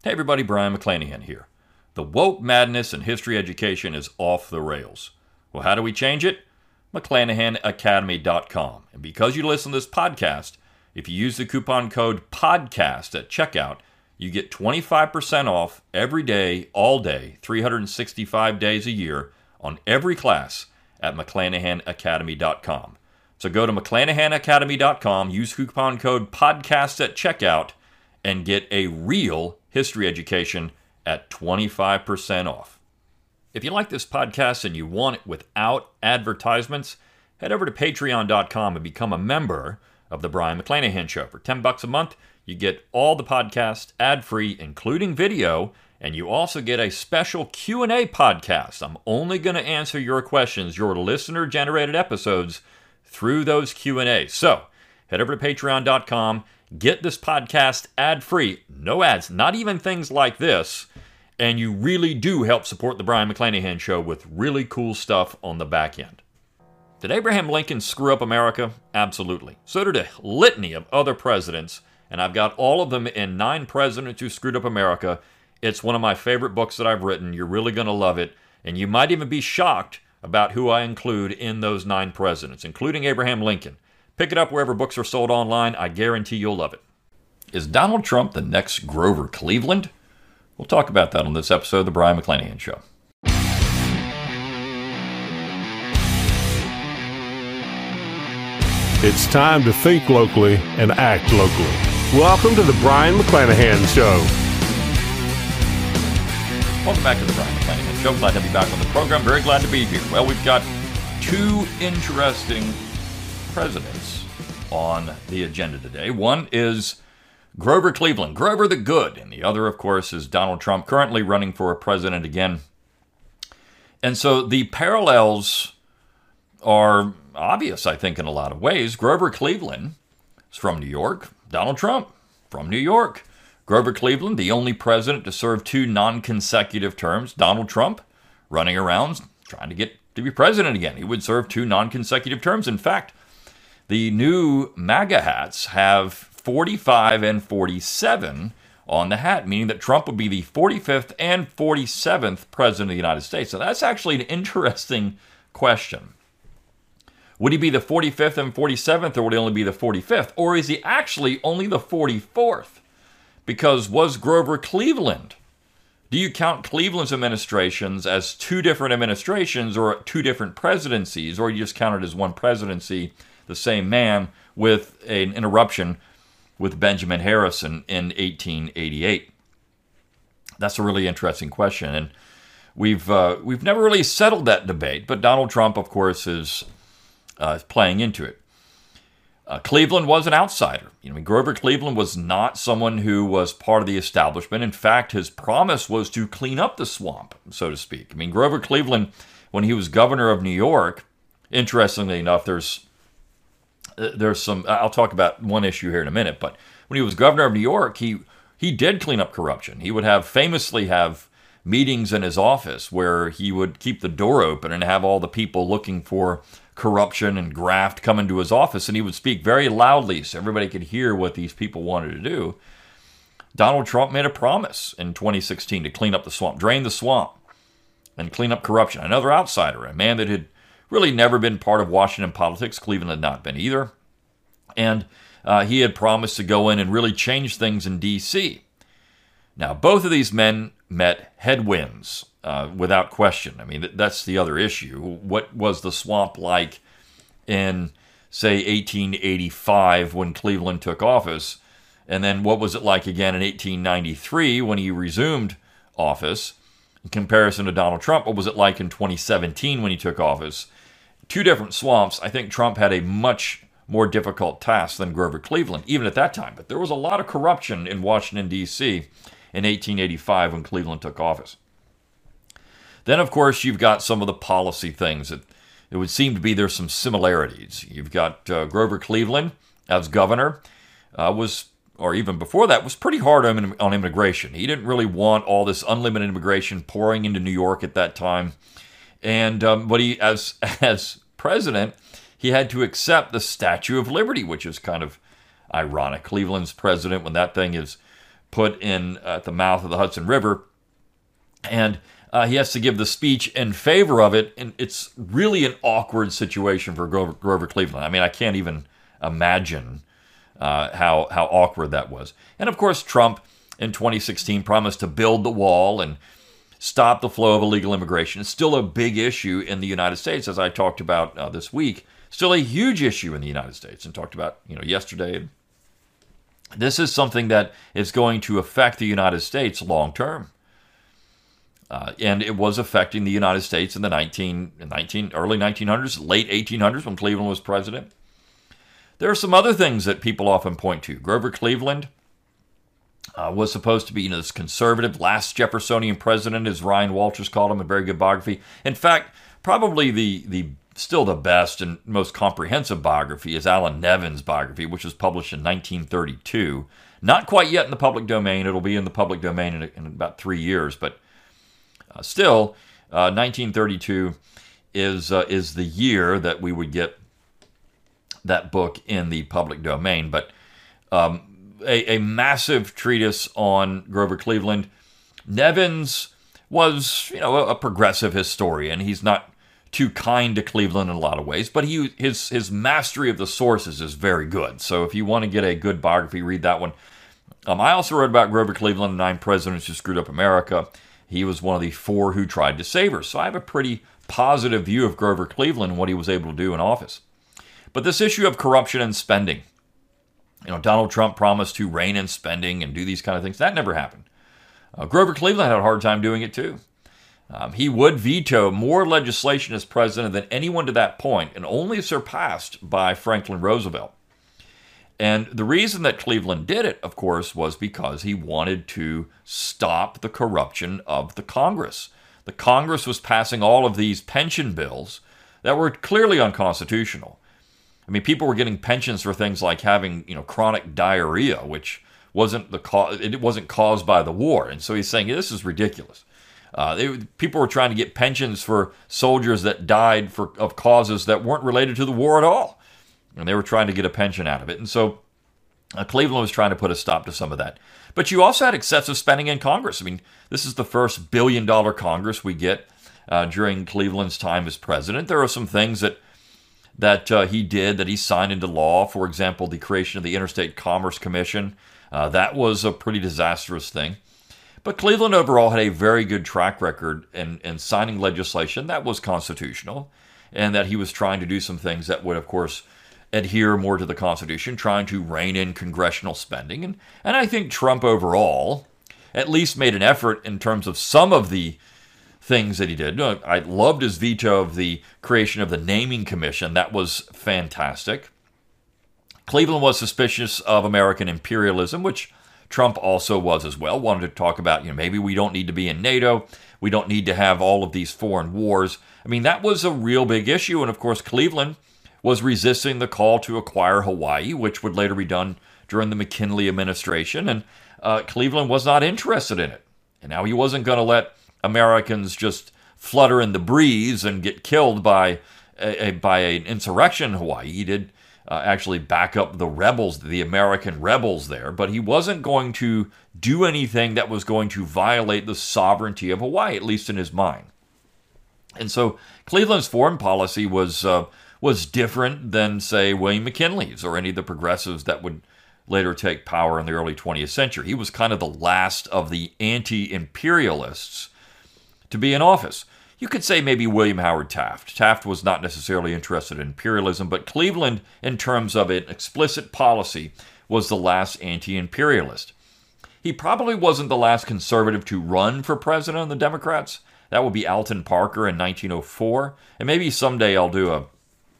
Hey everybody, Brian McClanahan here. The woke madness in history education is off the rails. Well, how do we change it? McClanahanacademy.com. And because you listen to this podcast, if you use the coupon code PODCAST at checkout, you get 25% off every day, all day, 365 days a year on every class at McClanahanacademy.com. So go to McClanahanacademy.com, use coupon code PODCAST at checkout, and get a real history education at 25% off. If you like this podcast and you want it without advertisements, head over to patreon.com and become a member of the Brian McClanahan Show. For $10 a month, you get all the podcasts ad-free, including video, and you also get a special Q&A podcast. I'm only going to answer your questions, your listener-generated episodes, through those Q&As. So, head over to patreon.com, get this podcast ad-free, no ads, not even things like this, and you really do help support the Brian McClanahan Show with really cool stuff on the back end. Did Abraham Lincoln screw up America? Absolutely. So did a litany of other presidents, and I've got all of them in 9 Presidents Who Screwed Up America. It's one of my favorite books that I've written. You're really going to love it, and you might even be shocked about who I include in those 9 presidents, including Abraham Lincoln. Pick it up wherever books are sold online. I guarantee you'll love it. Is Donald Trump the next Grover Cleveland? We'll talk about that on this episode of The Brian McClanahan Show. It's time to think locally and act locally. Welcome to The Brian McClanahan Show. Welcome back to The Brian McClanahan Show. Glad to be back on the program. Very glad to be here. Well, we've got 2 interesting presidents on the agenda today. One is Grover Cleveland, Grover the Good, and the other, of course, is Donald Trump, currently running for president again. And so the parallels are obvious, I think, in a lot of ways. Grover Cleveland is from New York. Donald Trump from New York. Grover Cleveland, the only president to serve 2 non-consecutive terms. Donald Trump running around trying to get to be president again. He would serve 2 non-consecutive terms. In fact, the new MAGA hats have 45 and 47 on the hat, meaning that Trump would be the 45th and 47th president of the United States. So that's actually an interesting question. Would he be the 45th and 47th, or would he only be the 45th? Or is he actually only the 44th? Because was Grover Cleveland? Do you count Cleveland's administrations as 2 different administrations or 2 different presidencies, or you just count it as one presidency, the same man, with an interruption with Benjamin Harrison in 1888? That's a really interesting question, and we've never really settled that debate. But Donald Trump, of course, is playing into it. Cleveland was an outsider. Grover Cleveland was not someone who was part of the establishment. In fact, his promise was to clean up the swamp, so to speak. Grover Cleveland, when he was governor of New York, interestingly enough, there's some, I'll talk about one issue here in a minute, but when he was governor of New York, he did clean up corruption. He would famously have meetings in his office where he would keep the door open and have all the people looking for corruption and graft come into his office, and he would speak very loudly so everybody could hear what these people wanted to do. Donald Trump made a promise in 2016 to clean up the swamp, drain the swamp, and clean up corruption. Another outsider, a man that had really never been part of Washington politics. Cleveland had not been either. And he had promised to go in and really change things in D.C. Now, both of these men met headwinds without question. That's the other issue. What was the swamp like in, say, 1885 when Cleveland took office? And then what was it like again in 1893 when he resumed office? In comparison to Donald Trump, what was it like in 2017 when he took office? 2 different swamps. I think Trump had a much more difficult task than Grover Cleveland, even at that time. But there was a lot of corruption in Washington, D.C. in 1885 when Cleveland took office. Then, of course, you've got some of the policy things that it would seem to be there's some similarities. You've got Grover Cleveland as governor or even before that, was pretty hard on immigration. He didn't really want all this unlimited immigration pouring into New York at that time. And but he, as president, he had to accept the Statue of Liberty, which is kind of ironic. Cleveland's president, when that thing is put in at the mouth of the Hudson River, and he has to give the speech in favor of it, and it's really an awkward situation for Grover Cleveland. I mean, I can't even imagine how awkward that was. And of course, Trump in 2016 promised to build the wall and stop the flow of illegal immigration. It's still a big issue in the United States, as I talked about this week. Still a huge issue in the United States, and talked about yesterday. This is something that is going to affect the United States long term. And it was affecting the United States in the early 1900s, late 1800s when Cleveland was president. There are some other things that people often point to. Grover Cleveland was supposed to be this conservative, last Jeffersonian president, as Ryan Walters called him, a very good biography. In fact, probably the still the best and most comprehensive biography is Alan Nevin's biography, which was published in 1932. Not quite yet in the public domain. It'll be in the public domain in about 3 years, but still, 1932 is the year that we would get that book in the public domain. But a massive treatise on Grover Cleveland. Nevin's was, a progressive historian. He's not too kind to Cleveland in a lot of ways, but his mastery of the sources is very good. So if you want to get a good biography, read that one. I also wrote about Grover Cleveland, the 9 presidents who screwed up America. He was one of the 4 who tried to save her. So I have a pretty positive view of Grover Cleveland and what he was able to do in office. But this issue of corruption and spending, Donald Trump promised to rein in spending and do these kind of things. That never happened. Grover Cleveland had a hard time doing it too. He would veto more legislation as president than anyone to that point, and only surpassed by Franklin Roosevelt. And the reason that Cleveland did it, of course, was because he wanted to stop the corruption of the Congress. The Congress was passing all of these pension bills that were clearly unconstitutional. I mean, people were getting pensions for things like having, chronic diarrhea, which wasn't it wasn't caused by the war. And so he's saying, this is ridiculous. People were trying to get pensions for soldiers that died of causes that weren't related to the war at all. And they were trying to get a pension out of it. And so Cleveland was trying to put a stop to some of that. But you also had excessive spending in Congress. I mean, this is the first billion-dollar Congress we get during Cleveland's time as president. There are some things that he did, that he signed into law. For example, the creation of the Interstate Commerce Commission. That was a pretty disastrous thing. But Cleveland overall had a very good track record in signing legislation that was constitutional, and that he was trying to do some things that would, of course, adhere more to the Constitution, trying to rein in congressional spending. And I think Trump overall at least made an effort in terms of some of the things that he did. I loved his veto of the creation of the Naming Commission. That was fantastic. Cleveland was suspicious of American imperialism, which Trump also was as well. Wanted to talk about, maybe we don't need to be in NATO. We don't need to have all of these foreign wars. I mean, that was a real big issue. And of course, Cleveland was resisting the call to acquire Hawaii, which would later be done during the McKinley administration. And Cleveland was not interested in it. And now he wasn't going to let Americans just flutter in the breeze and get killed by an insurrection in Hawaii. He did actually back up the rebels, the American rebels there, but he wasn't going to do anything that was going to violate the sovereignty of Hawaii, at least in his mind. And so Cleveland's foreign policy was different than, say, William McKinley's or any of the progressives that would later take power in the early 20th century. He was kind of the last of the anti-imperialists to be in office. You could say maybe William Howard Taft. Taft was not necessarily interested in imperialism, but Cleveland, in terms of an explicit policy, was the last anti-imperialist. He probably wasn't the last conservative to run for president of the Democrats. That would be Alton Parker in 1904. And maybe someday I'll do a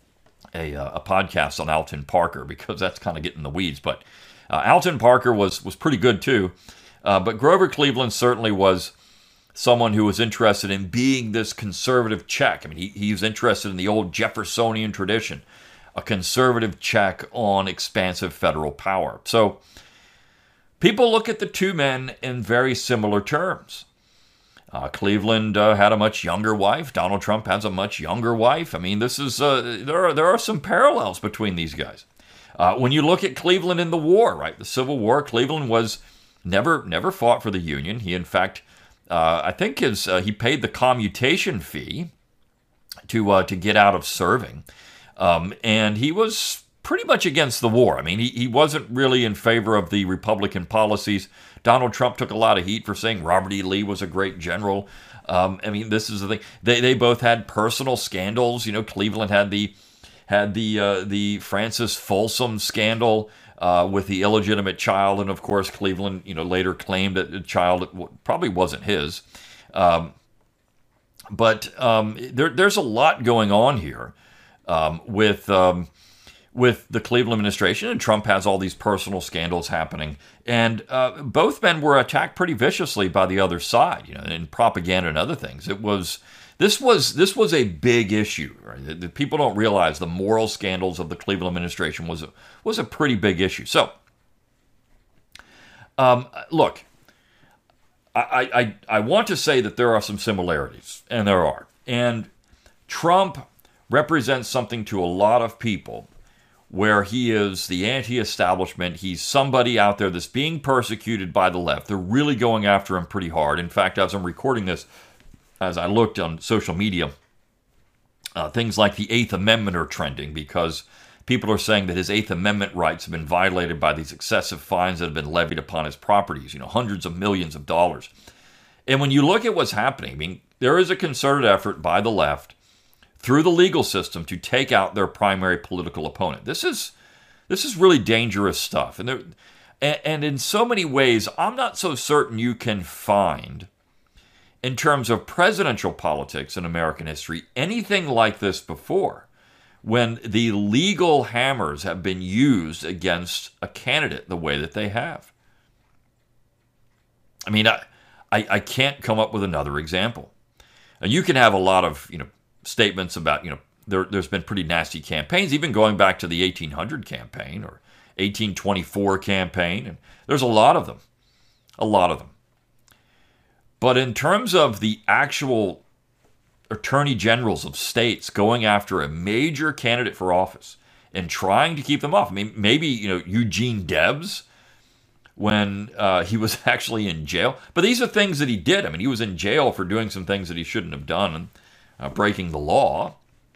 podcast on Alton Parker, because that's kind of getting in the weeds. But Alton Parker was pretty good too. But Grover Cleveland certainly was someone who was interested in being this conservative check. I mean, he was interested in the old Jeffersonian tradition, a conservative check on expansive federal power. So people look at the two men in very similar terms. Cleveland had a much younger wife. Donald Trump has a much younger wife. I mean, this is there are some parallels between these guys. When you look at Cleveland in the war, right, the Civil War, Cleveland was never fought for the Union. He, in fact, I think he paid the commutation fee to get out of serving, and he was pretty much against the war. I mean, he wasn't really in favor of the Republican policies. Donald Trump took a lot of heat for saying Robert E. Lee was a great general. I mean, this is the thing. They both had personal scandals. You know, Cleveland had the Francis Folsom scandal with the illegitimate child, and of course, Cleveland, later claimed that the child probably wasn't his. But there's a lot going on here with the Cleveland administration, and Trump has all these personal scandals happening. And both men were attacked pretty viciously by the other side, in propaganda and other things. This was a big issue. Right? The people don't realize the moral scandals of the Cleveland administration was a pretty big issue. So, look, I want to say that there are some similarities, and there are. And Trump represents something to a lot of people where he is the anti-establishment. He's somebody out there that's being persecuted by the left. They're really going after him pretty hard. In fact, as I'm recording this, as I looked on social media, things like the Eighth Amendment are trending because people are saying that his Eighth Amendment rights have been violated by these excessive fines that have been levied upon his properties, hundreds of millions of dollars. And when you look at what's happening, I mean, there is a concerted effort by the left through the legal system to take out their primary political opponent. This is really dangerous stuff. And in so many ways, I'm not so certain you can find, in terms of presidential politics in American history, anything like this before, when the legal hammers have been used against a candidate the way that they have. I mean, I can't come up with another example. And you can have a lot of, statements about, there's been pretty nasty campaigns, even going back to the 1800 campaign or 1824 campaign. And there's a lot of them. But in terms of the actual attorney generals of states going after a major candidate for office and trying to keep them off, I mean, maybe, Eugene Debs, when he was actually in jail. But these are things that he did. I mean, he was in jail for doing some things that he shouldn't have done and breaking the law.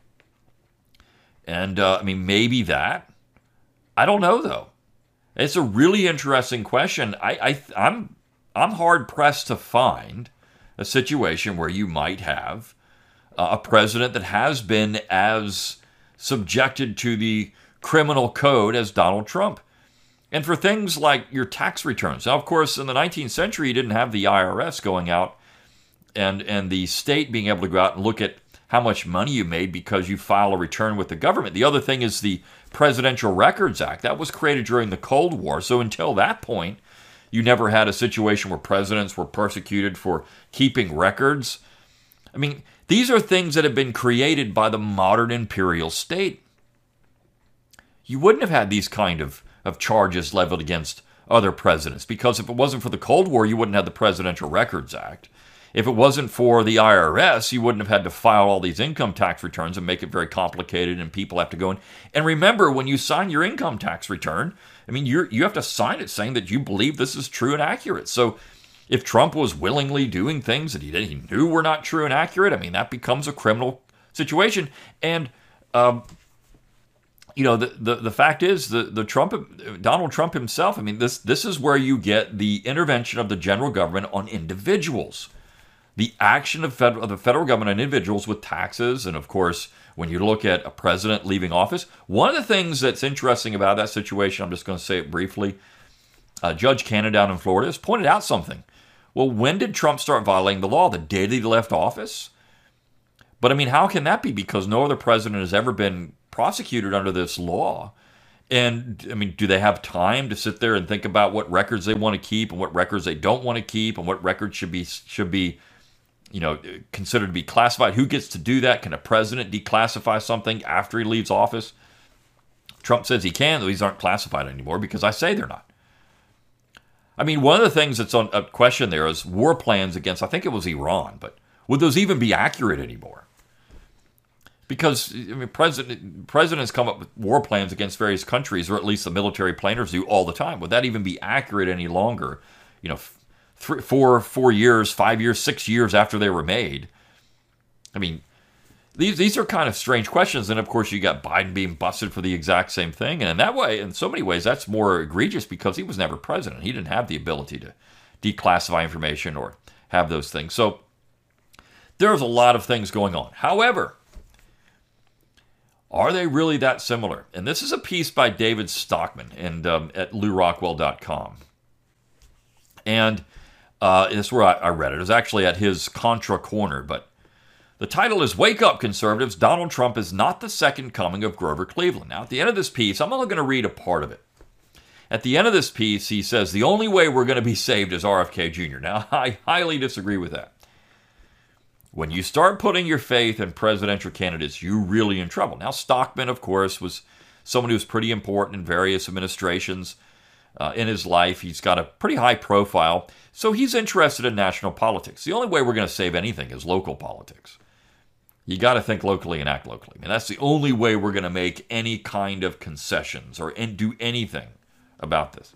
And, maybe that. I don't know, though. It's a really interesting question. I'm hard-pressed to find a situation where you might have a president that has been as subjected to the criminal code as Donald Trump. And for things like your tax returns. Now, of course, in the 19th century, you didn't have the IRS going out and the state being able to go out and look at how much money you made because you file a return with the government. The other thing is the Presidential Records Act. That was created during the Cold War. So until that point, you never had a situation where presidents were persecuted for keeping records. I mean, these are things that have been created by the modern imperial state. You wouldn't have had these kind of charges leveled against other presidents because if it wasn't for the Cold War, you wouldn't have the Presidential Records Act. If it wasn't for the IRS, you wouldn't have had to file all these income tax returns and make it very complicated and people have to go in. And remember, when you sign your income tax return, I mean, you have to sign it saying that you believe this is true and accurate. So if Trump was willingly doing things that he knew were not true and accurate, I mean, that becomes a criminal situation. And, the fact is, Donald Trump himself, I mean, this is where you get the intervention of the general government on individuals. The action of the federal government on individuals with taxes, and of course, when you look at a president leaving office, one of the things that's interesting about that situation, I'm just going to say it briefly, Judge Cannon down in Florida has pointed out something. Well, when did Trump start violating the law? The day that he left office? But I mean, how can that be? Because no other president has ever been prosecuted under this law. And I mean, do they have time to sit there and think about what records they want to keep and what records they don't want to keep and what records should be considered to be classified? Who gets to do that? Can a president declassify something after he leaves office? Trump says he can, though these aren't classified anymore because I say they're not. I mean, one of the things that's on a question there is war plans against, I think it was Iran, but would those even be accurate anymore? Because presidents come up with war plans against various countries, or at least the military planners do all the time. Would that even be accurate any longer 4 years, 5 years, 6 years after they were made. I mean, these are kind of strange questions. And of course, you got Biden being busted for the exact same thing. And in that way, in so many ways, that's more egregious because he was never president. He didn't have the ability to declassify information or have those things. So there's a lot of things going on. However, are they really that similar? And this is a piece by David Stockman at LewRockwell.com. And this is where I read it. It was actually at his Contra Corner, but the title is Wake Up, Conservatives. Donald Trump is not the second coming of Grover Cleveland. Now, at the end of this piece, I'm only going to read a part of it. At the end of this piece, he says, the only way we're going to be saved is RFK Jr. Now, I highly disagree with that. When you start putting your faith in presidential candidates, you're really in trouble. Now, Stockman, of course, was someone who was pretty important in various administrations in his life. He's got a pretty high profile, so he's interested in national politics. The only way we're going to save anything is local politics. You got to think locally and act locally. And that's the only way we're going to make any kind of concessions or do anything about this.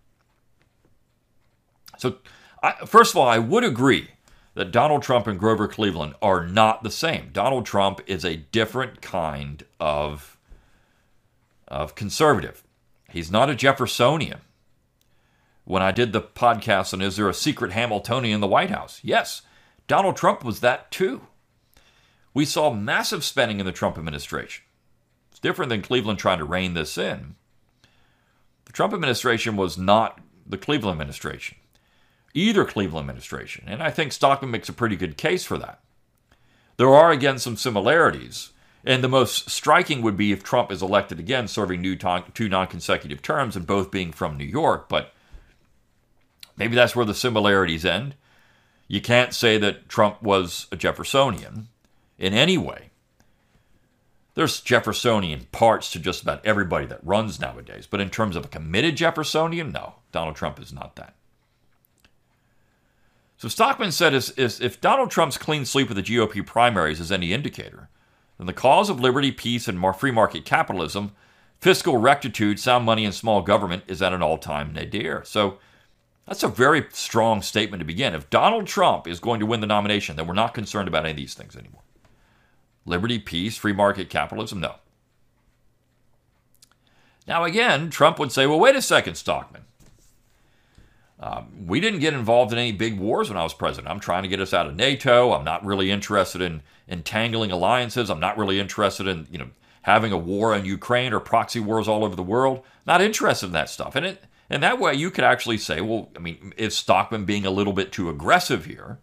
So, first of all, I would agree that Donald Trump and Grover Cleveland are not the same. Donald Trump is a different kind of conservative. He's not a Jeffersonian. When I did the podcast on Is There a Secret Hamiltonian in the White House? Yes, Donald Trump was that too. We saw massive spending in the Trump administration. It's different than Cleveland trying to rein this in. The Trump administration was not the Cleveland administration. Either Cleveland administration. And I think Stockman makes a pretty good case for that. There are, again, some similarities. And the most striking would be if Trump is elected again, serving two non-consecutive terms and both being from New York. But maybe that's where the similarities end. You can't say that Trump was a Jeffersonian in any way. There's Jeffersonian parts to just about everybody that runs nowadays. But in terms of a committed Jeffersonian, no, Donald Trump is not that. So Stockman said if Donald Trump's clean sweep of the GOP primaries is any indicator, then the cause of liberty, peace, and free market capitalism, fiscal rectitude, sound money, and small government is at an all-time nadir. So that's a very strong statement to begin. If Donald Trump is going to win the nomination, then we're not concerned about any of these things anymore. Liberty, peace, free market capitalism, no. Now again, Trump would say, well, wait a second, Stockman. We didn't get involved in any big wars when I was president. I'm trying to get us out of NATO. I'm not really interested in entangling alliances. I'm not really interested in, having a war in Ukraine or proxy wars all over the world. Not interested in that stuff. And that way you could actually say, well, is Stockman being a little bit too aggressive here?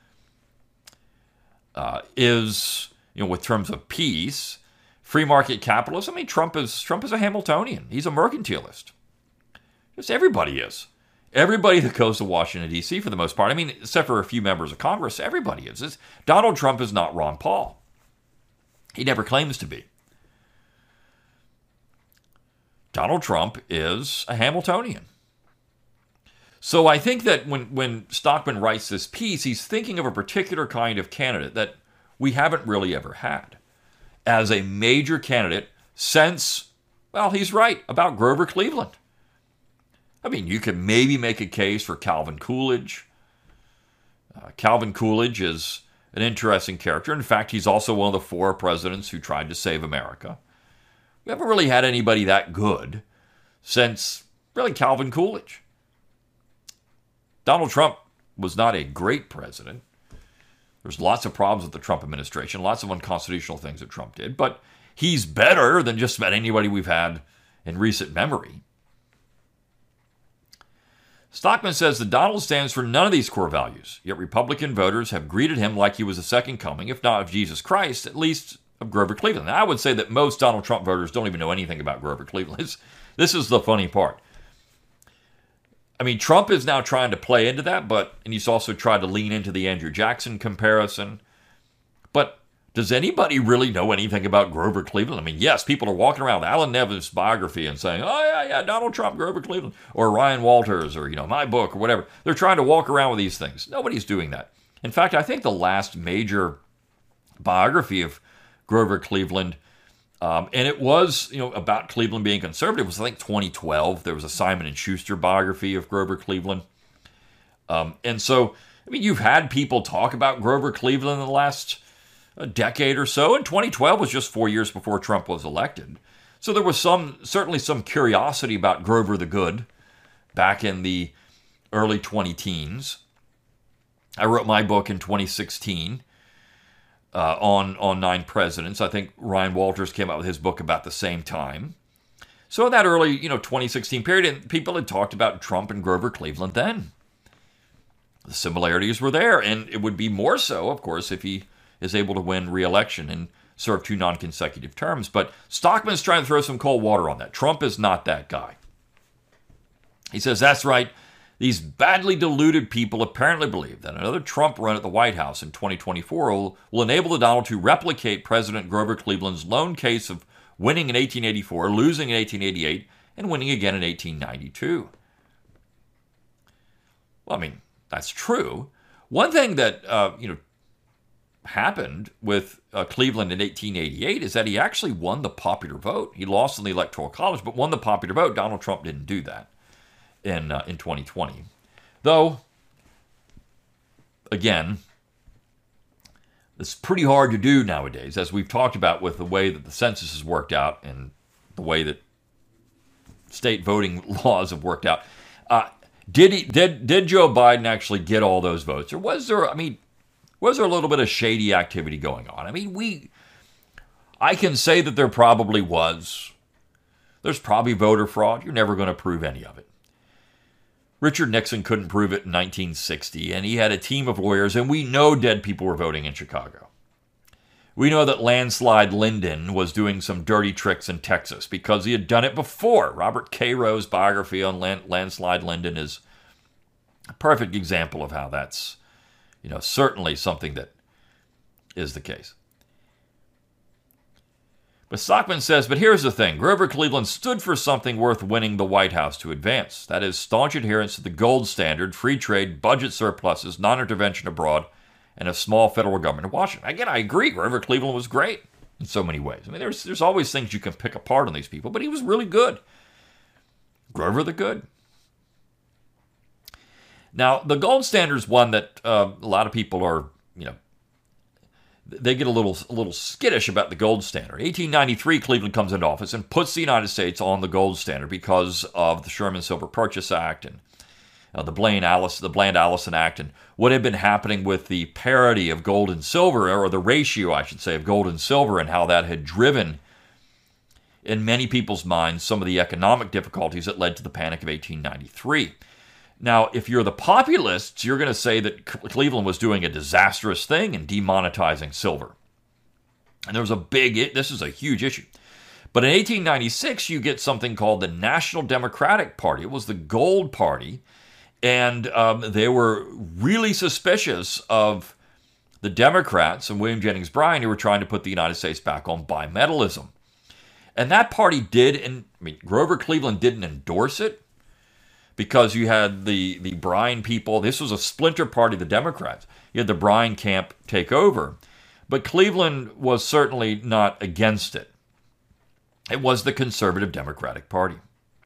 With terms of peace, free market capitalism, Trump is a Hamiltonian. He's a mercantilist. Just everybody is. Everybody that goes to Washington, D.C., for the most part, except for a few members of Congress, everybody is. Donald Trump is not Ron Paul. He never claims to be. Donald Trump is a Hamiltonian. So I think that when Stockman writes this piece, he's thinking of a particular kind of candidate that we haven't really ever had as a major candidate since, well, he's right, about Grover Cleveland. You could maybe make a case for Calvin Coolidge. Calvin Coolidge is an interesting character. In fact, he's also one of the 4 presidents who tried to save America. We haven't really had anybody that good since, really, Calvin Coolidge. Donald Trump was not a great president. There's lots of problems with the Trump administration, lots of unconstitutional things that Trump did, but he's better than just about anybody we've had in recent memory. Stockman says that Donald stands for none of these core values, yet Republican voters have greeted him like he was the second coming, if not of Jesus Christ, at least of Grover Cleveland. Now, I would say that most Donald Trump voters don't even know anything about Grover Cleveland. This is the funny part. Trump is now trying to play into that, and he's also tried to lean into the Andrew Jackson comparison. But does anybody really know anything about Grover Cleveland? Yes, people are walking around with Alan Nevin's biography and saying, oh, yeah, Donald Trump, Grover Cleveland, or Ryan Walters, or, my book, or whatever. They're trying to walk around with these things. Nobody's doing that. In fact, I think the last major biography of Grover Cleveland, and it was, about Cleveland being conservative, was, I think, 2012. There was a Simon & Schuster biography of Grover Cleveland. And so, I mean, you've had people talk about Grover Cleveland in the last decade or so, and 2012 was just 4 years before Trump was elected. So there was certainly some curiosity about Grover the Good back in the early 20-teens. I wrote my book in 2016 on 9 presidents. I think Ryan Walters came out with his book about the same time. So in that early, 2016 period, and people had talked about Trump and Grover Cleveland then. The similarities were there, and it would be more so, of course, if he is able to win re-election and serve 2 non-consecutive terms. But Stockman's trying to throw some cold water on that. Trump is not that guy. He says, that's right. These badly deluded people apparently believe that another Trump run at the White House in 2024 will enable the Donald to replicate President Grover Cleveland's lone case of winning in 1884, losing in 1888, and winning again in 1892. Well, I mean, that's true. One thing that, happened with Cleveland in 1888 is that he actually won the popular vote. He lost in the Electoral College, but won the popular vote. Donald Trump didn't do that in 2020. Though, again, it's pretty hard to do nowadays, as we've talked about with the way that the census has worked out and the way that state voting laws have worked out. Did Joe Biden actually get all those votes, or was there a little bit of shady activity going on? I mean, I can say that there probably was. There's probably voter fraud. You're never going to prove any of it. Richard Nixon couldn't prove it in 1960, and he had a team of lawyers, and we know dead people were voting in Chicago. We know that Landslide Lyndon was doing some dirty tricks in Texas because he had done it before. Robert Cairo's biography on Landslide Lyndon is a perfect example of how that's, certainly something that is the case. But Stockman says, but here's the thing. Grover Cleveland stood for something worth winning the White House to advance. That is, staunch adherence to the gold standard, free trade, budget surpluses, non-intervention abroad, and a small federal government in Washington. Again, I agree. Grover Cleveland was great in so many ways. I mean, there's always things you can pick apart on these people, but he was really good. Grover the Good. Now, the gold standard is one that a lot of people are, they get a little skittish about the gold standard. 1893, Cleveland comes into office and puts the United States on the gold standard because of the Sherman Silver Purchase Act and the Bland-Allison Act, and what had been happening with the parity of gold and silver, or the ratio, I should say, of gold and silver, and how that had driven, in many people's minds, some of the economic difficulties that led to the Panic of 1893. Now, if you're the populists, you're going to say that Cleveland was doing a disastrous thing in demonetizing silver. And this is a huge issue. But in 1896, you get something called the National Democratic Party. It was the gold party. And they were really suspicious of the Democrats and William Jennings Bryan, who were trying to put the United States back on bimetallism. And that party Grover Cleveland didn't endorse it, because you had the Bryan people. This was a splinter party of the Democrats. You had the Bryan camp take over. But Cleveland was certainly not against it. It was the conservative Democratic Party.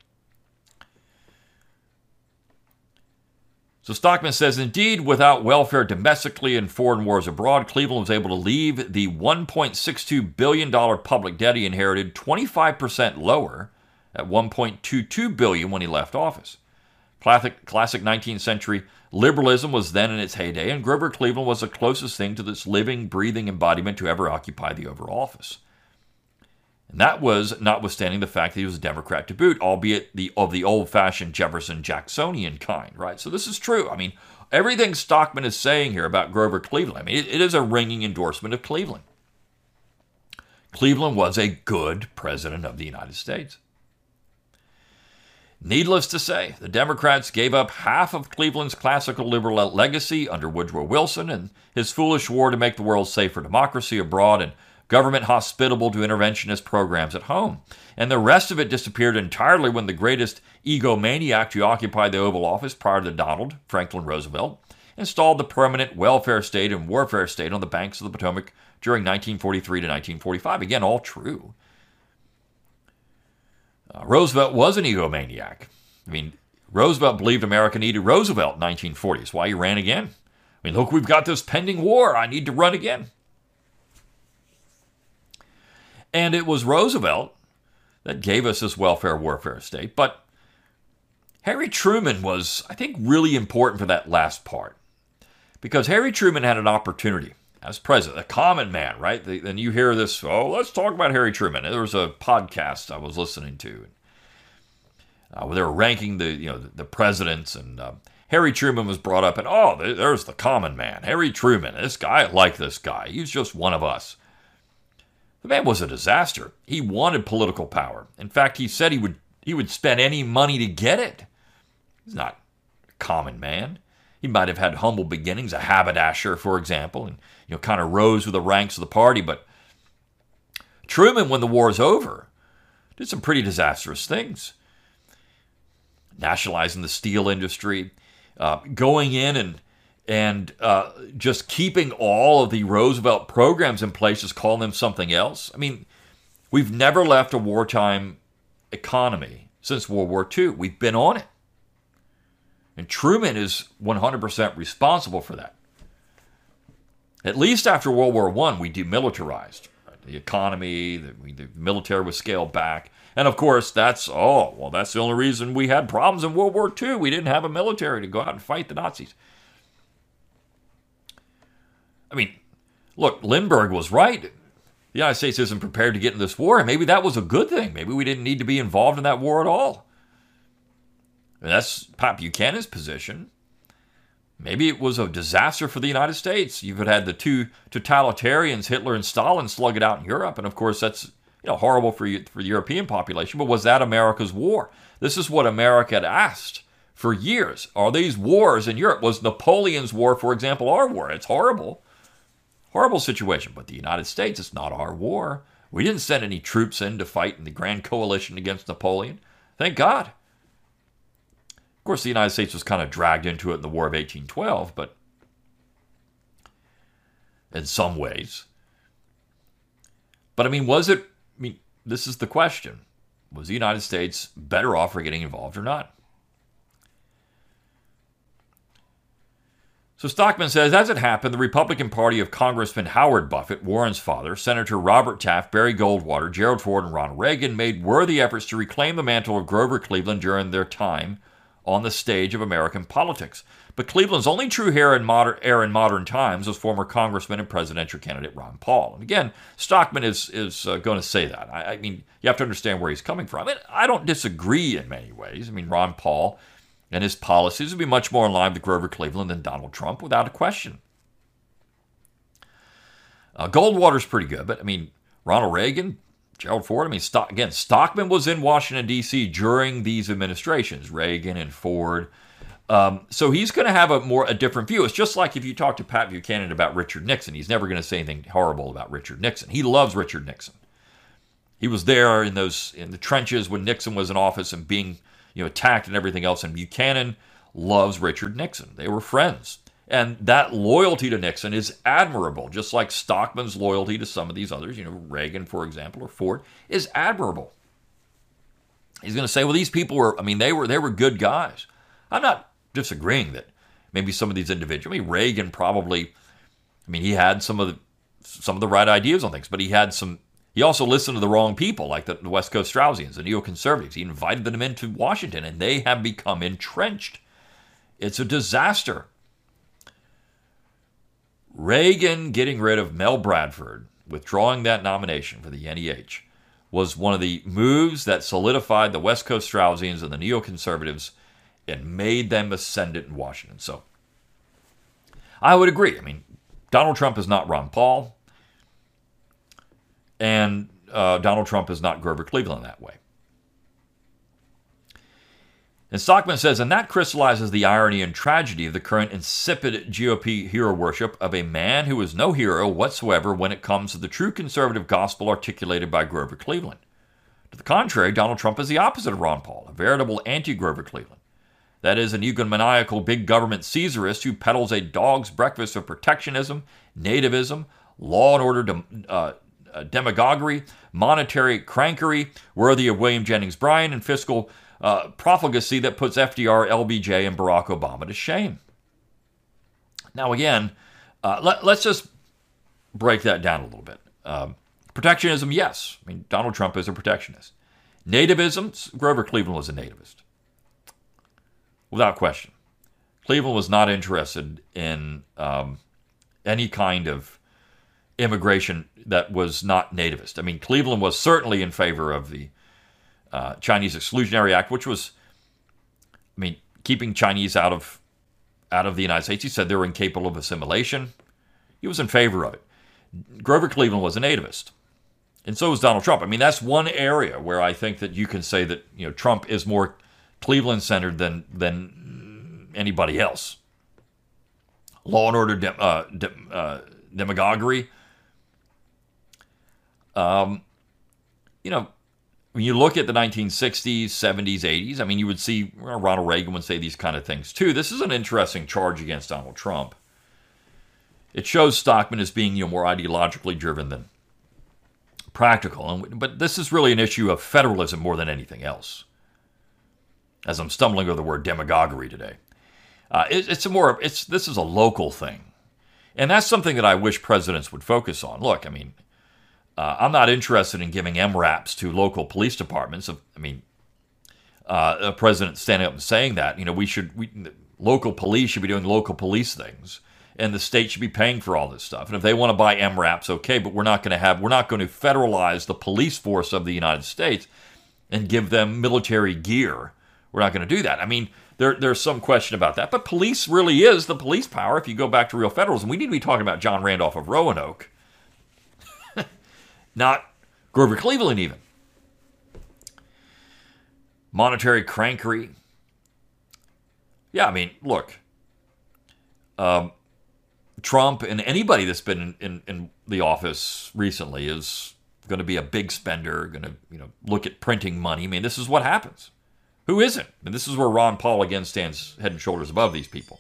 So Stockman says, indeed, without welfare domestically and foreign wars abroad, Cleveland was able to leave the $1.62 billion public debt he inherited 25% lower at $1.22 billion when he left office. Classic 19th century liberalism was then in its heyday, and Grover Cleveland was the closest thing to this living, breathing embodiment to ever occupy the Oval Office. And that was notwithstanding the fact that he was a Democrat to boot, albeit of the old-fashioned Jefferson-Jacksonian kind, right? So this is true. I mean, everything Stockman is saying here about Grover Cleveland, it is a ringing endorsement of Cleveland. Cleveland was a good president of the United States. Needless to say, the Democrats gave up half of Cleveland's classical liberal legacy under Woodrow Wilson and his foolish war to make the world safe for democracy abroad and government hospitable to interventionist programs at home. And the rest of it disappeared entirely when the greatest egomaniac to occupy the Oval Office prior to Donald, Franklin Roosevelt, installed the permanent welfare state and warfare state on the banks of the Potomac during 1943 to 1945. Again, all true. Roosevelt was an egomaniac. Roosevelt believed America needed Roosevelt in 1940. That's why he ran again. I mean, look, we've got this pending war. I need to run again. And it was Roosevelt that gave us this welfare warfare state. But Harry Truman was, I think, really important for that last part. Because Harry Truman had an opportunity as president, a common man, right? Then you hear this, let's talk about Harry Truman. There was a podcast I was listening to where they were ranking the presidents, and Harry Truman was brought up, and there's the common man, Harry Truman. This guy, I like this guy. He's just one of us. The man was a disaster. He wanted political power. In fact, he said he would spend any money to get it. He's not a common man. He might have had humble beginnings, a haberdasher, for example, and kind of rose through the ranks of the party. But Truman, when the war is over, did some pretty disastrous things. Nationalizing the steel industry, going in and just keeping all of the Roosevelt programs in place, just calling them something else. I mean, we've never left a wartime economy since World War II. We've been on it. And Truman is 100% responsible for that. At least after World War I, we demilitarized. Right? The economy, the military was scaled back. And of course, that's the only reason we had problems in World War II. We didn't have a military to go out and fight the Nazis. I mean, look, Lindbergh was right. The United States isn't prepared to get in this war, and maybe that was a good thing. Maybe we didn't need to be involved in that war at all. And that's Pat Buchanan's position. Maybe it was a disaster for the United States. You've had the two totalitarians, Hitler and Stalin, slug it out in Europe, and of course that's horrible for the European population. But was that America's war? This is what America had asked for years. Are these wars in Europe? Was Napoleon's war, for example, our war? It's horrible. Horrible situation. But the United States, it's not our war. We didn't send any troops in to fight in the Grand Coalition against Napoleon. Thank God. Of course, the United States was kind of dragged into it in the War of 1812, but in some ways. But I mean, this is the question. Was the United States better off for getting involved or not? So Stockman says, as it happened, the Republican Party of Congressman Howard Buffett, Warren's father, Senator Robert Taft, Barry Goldwater, Gerald Ford, and Ronald Reagan made worthy efforts to reclaim the mantle of Grover Cleveland during their time on the stage of American politics. But Cleveland's only true heir in modern times was former Congressman and presidential candidate Ron Paul. And again, Stockman is going to say that. I mean, you have to understand where he's coming from. And I don't disagree in many ways. I mean, Ron Paul and his policies would be much more in line with Grover Cleveland than Donald Trump, without a question. Goldwater's pretty good, but I mean, Ronald Reagan, Gerald Ford, I mean, Stockman was in Washington, D.C. during these administrations, Reagan and Ford. So he's going to have a different view. It's just like if you talk to Pat Buchanan about Richard Nixon, he's never going to say anything horrible about Richard Nixon. He loves Richard Nixon. He was there in the trenches when Nixon was in office and being attacked and everything else. And Buchanan loves Richard Nixon. They were friends. And that loyalty to Nixon is admirable, just like Stockman's loyalty to some of these others, Reagan, for example, or Ford, is admirable. He's going to say, well, these people they were good guys. I'm not disagreeing that maybe some of these individuals, Reagan probably, he had some of the right ideas on things, but he also listened to the wrong people, like the West Coast Straussians, the neoconservatives. He invited them into Washington, and they have become entrenched. It's a disaster. Reagan getting rid of Mel Bradford, withdrawing that nomination for the NEH, was one of the moves that solidified the West Coast Straussians and the neoconservatives and made them ascendant in Washington. So I would agree. Donald Trump is not Ron Paul, and Donald Trump is not Grover Cleveland that way. And Stockman says, and that crystallizes the irony and tragedy of the current insipid GOP hero worship of a man who is no hero whatsoever when it comes to the true conservative gospel articulated by Grover Cleveland. To the contrary, Donald Trump is the opposite of Ron Paul, a veritable anti-Grover Cleveland. That is, an egomaniacal big government Caesarist who peddles a dog's breakfast of protectionism, nativism, law and order demagoguery, monetary crankery, worthy of William Jennings Bryan, and fiscal profligacy that puts FDR, LBJ, and Barack Obama to shame. Now, again, let's just break that down a little bit. Protectionism, yes. I mean, Donald Trump is a protectionist. Nativism, Grover Cleveland was a nativist. Without question. Cleveland was not interested in any kind of immigration that was not nativist. I mean, Cleveland was certainly in favor of the Chinese Exclusionary Act, which was, keeping Chinese out of the United States. He said they were incapable of assimilation. He was in favor of it. Grover Cleveland was a nativist. And so was Donald Trump. I mean, that's one area where I think that you can say that, Trump is more Cleveland-centered than anybody else. Law and order demagoguery. When you look at the 1960s, 70s, 80s, you would see Ronald Reagan would say these kind of things too. This is an interesting charge against Donald Trump. It shows Stockman as being more ideologically driven than practical. But this is really an issue of federalism more than anything else. As I'm stumbling over the word demagoguery today. This is a local thing. And that's something that I wish presidents would focus on. Look, I'm not interested in giving MRAPs to local police departments. A president standing up and saying that, local police should be doing local police things, and the state should be paying for all this stuff. And if they want to buy MRAPs, okay, but we're not going to federalize the police force of the United States and give them military gear. We're not going to do that. There's some question about that, but police really is the police power. If you go back to real federalism, we need to be talking about John Randolph of Roanoke. Not Grover Cleveland, even. Monetary crankery. Yeah, look. Trump and anybody that's been in the office recently is going to be a big spender, going to look at printing money. This is what happens. Who isn't? And this is where Ron Paul again stands head and shoulders above these people.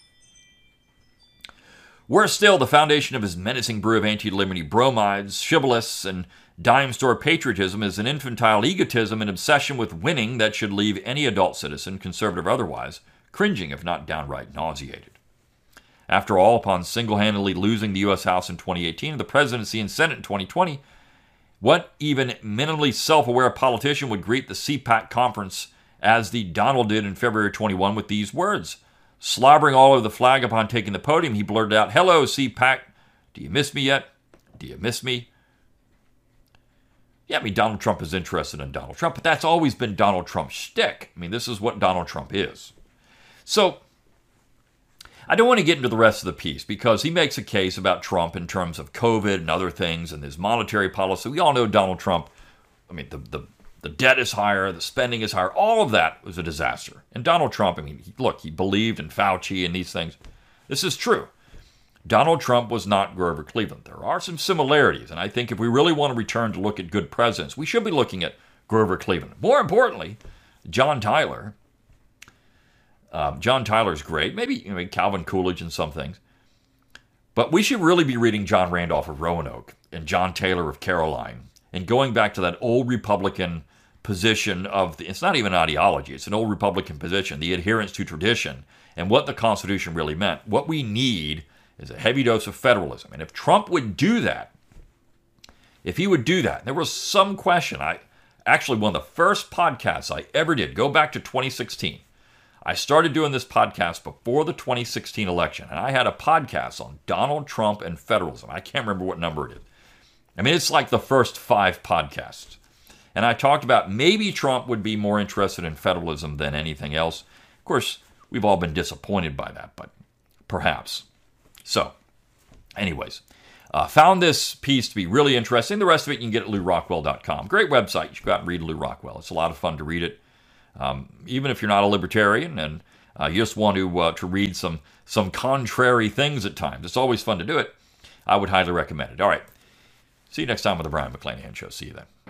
Worse still, the foundation of his menacing brew of anti-liberty bromides, shibboleths, and dime store patriotism is an infantile egotism and obsession with winning that should leave any adult citizen, conservative or otherwise, cringing if not downright nauseated. After all, upon single-handedly losing the U.S. House in 2018 and the presidency and Senate in 2020, what even minimally self-aware politician would greet the CPAC conference as the Donald did in February 21 with these words? Slobbering all over the flag upon taking the podium, he blurted out, "Hello, CPAC. Do you miss me yet? Do you miss me?" Yeah, Donald Trump is interested in Donald Trump, but that's always been Donald Trump's shtick. This is what Donald Trump is. So, I don't want to get into the rest of the piece because he makes a case about Trump in terms of COVID and other things and his monetary policy. We all know Donald Trump, the debt is higher, the spending is higher. All of that was a disaster. And Donald Trump, he believed in Fauci and these things. This is true. Donald Trump was not Grover Cleveland. There are some similarities, and I think if we really want to return to look at good presidents, we should be looking at Grover Cleveland. More importantly, John Tyler. John Tyler's great. Maybe Calvin Coolidge and some things. But we should really be reading John Randolph of Roanoke and John Taylor of Caroline and going back to that old Republican position it's not even an ideology, it's an old Republican position, the adherence to tradition, and what the Constitution really meant. What we need is a heavy dose of federalism. And if Trump would do that, there was some question. Actually, one of the first podcasts I ever did, go back to 2016. I started doing this podcast before the 2016 election, and I had a podcast on Donald Trump and federalism. I can't remember what number it is. It's like the first 5 podcasts. And I talked about maybe Trump would be more interested in federalism than anything else. Of course, we've all been disappointed by that, but perhaps. So, anyways, found this piece to be really interesting. The rest of it you can get at LewRockwell.com. Great website. You should go out and read Lew Rockwell. It's a lot of fun to read it. Even if you're not a libertarian and you just want to read some contrary things at times. It's always fun to do it. I would highly recommend it. All right. See you next time with the Brian McClanahan Show. See you then.